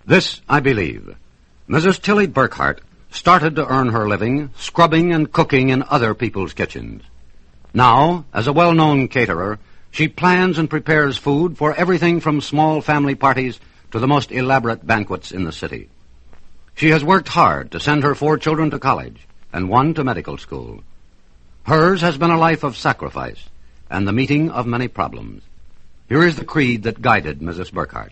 This I believe. Mrs. Tilly Burkhart started to earn her living scrubbing and cooking in other people's kitchens. Now, as a well-known caterer, she plans and prepares food for everything from small family parties to the most elaborate banquets in the city. She has worked hard to send her 4 children to college and 1 to medical school. Hers has been a life of sacrifice and the meeting of many problems. Here is the creed that guided Mrs. Burkhart.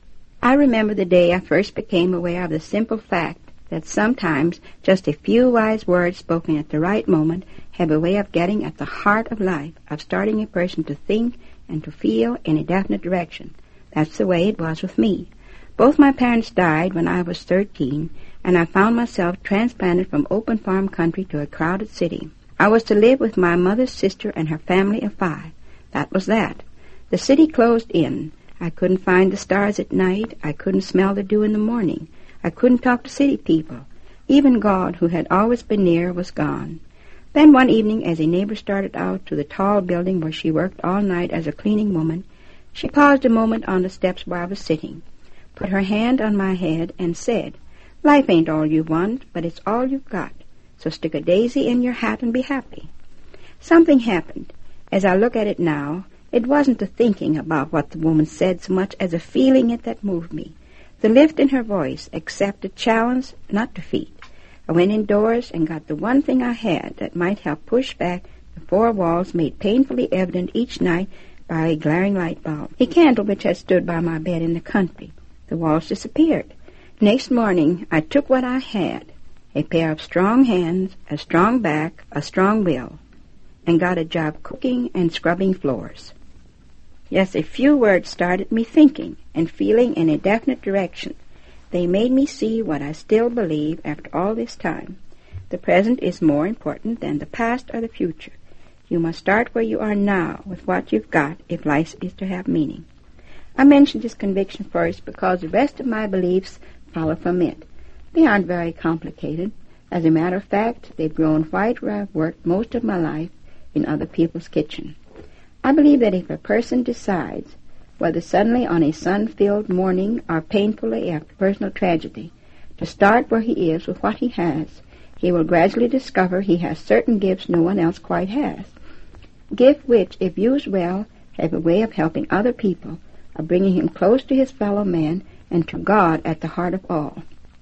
I remember the day I first became aware of the simple fact that sometimes just a few wise words spoken at the right moment have a way of getting at the heart of life, of starting a person to think and to feel in a definite direction. That's the way it was with me. Both my parents died when I was 13, and I found myself transplanted from open farm country to a crowded city. I was to live with my mother's sister and her family of 5. That was that. The city closed in. I couldn't find the stars at night. I couldn't smell the dew in the morning. I couldn't talk to city people. Even God, who had always been near, was gone. Then one evening, as a neighbor started out to the tall building where she worked all night as a cleaning woman, she paused a moment on the steps where I was sitting, put her hand on my head, and said, "Life ain't all you want, but it's all you've got. So stick a daisy in your hat and be happy." Something happened. As I look at it now, it wasn't the thinking about what the woman said so much as a feeling it that moved me. The lift in her voice accepted challenge, not defeat. I went indoors and got the one thing I had that might help push back the 4 walls made painfully evident each night by a glaring light bulb, a candle which had stood by my bed in the country. The walls disappeared. Next morning, I took what I had, a pair of strong hands, a strong back, a strong will, and got a job cooking and scrubbing floors. Yes, a few words started me thinking and feeling in a definite direction. They made me see what I still believe after all this time. The present is more important than the past or the future. You must start where you are now with what you've got if life is to have meaning. I mention this conviction first because the rest of my beliefs follow from it. They aren't very complicated. As a matter of fact, they've grown right where I've worked most of my life in other people's kitchen. I believe that if a person decides, whether suddenly on a sun-filled morning or painfully after personal tragedy, to start where he is with what he has, he will gradually discover he has certain gifts no one else quite has. Gifts which, if used well, have a way of helping other people, of bringing him close to his fellow man and to God at the heart of all.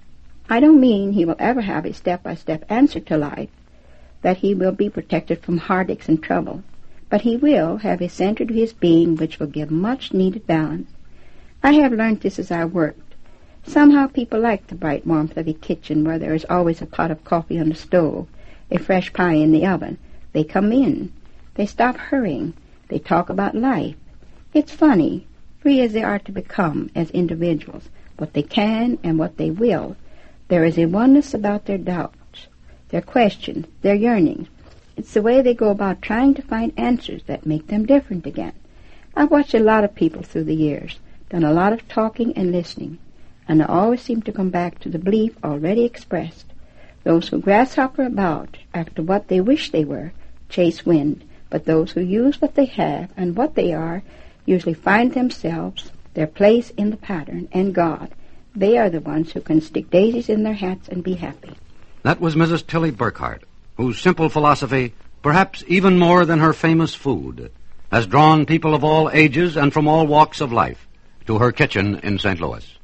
I don't mean he will ever have a step-by-step answer to life, that he will be protected from heartaches and trouble, but he will have a center to his being which will give much-needed balance. I have learned this as I worked. Somehow people like the bright warmth of a kitchen where there is always a pot of coffee on the stove, a fresh pie in the oven. They come in. They stop hurrying. They talk about life. It's funny, free as they are to become as individuals, what they can and what they will. There is a oneness about their doubts, their questions, their yearnings. It's the way they go about trying to find answers that make them different again. I've watched a lot of people through the years, done a lot of talking and listening, and I always seem to come back to the belief already expressed. Those who grasshopper about after what they wish they were chase wind, but those who use what they have and what they are usually find themselves, their place in the pattern, and God. They are the ones who can stick daisies in their hats and be happy. That was Mrs. Tilly Burkhart, whose simple philosophy, perhaps even more than her famous food, has drawn people of all ages and from all walks of life to her kitchen in St. Louis.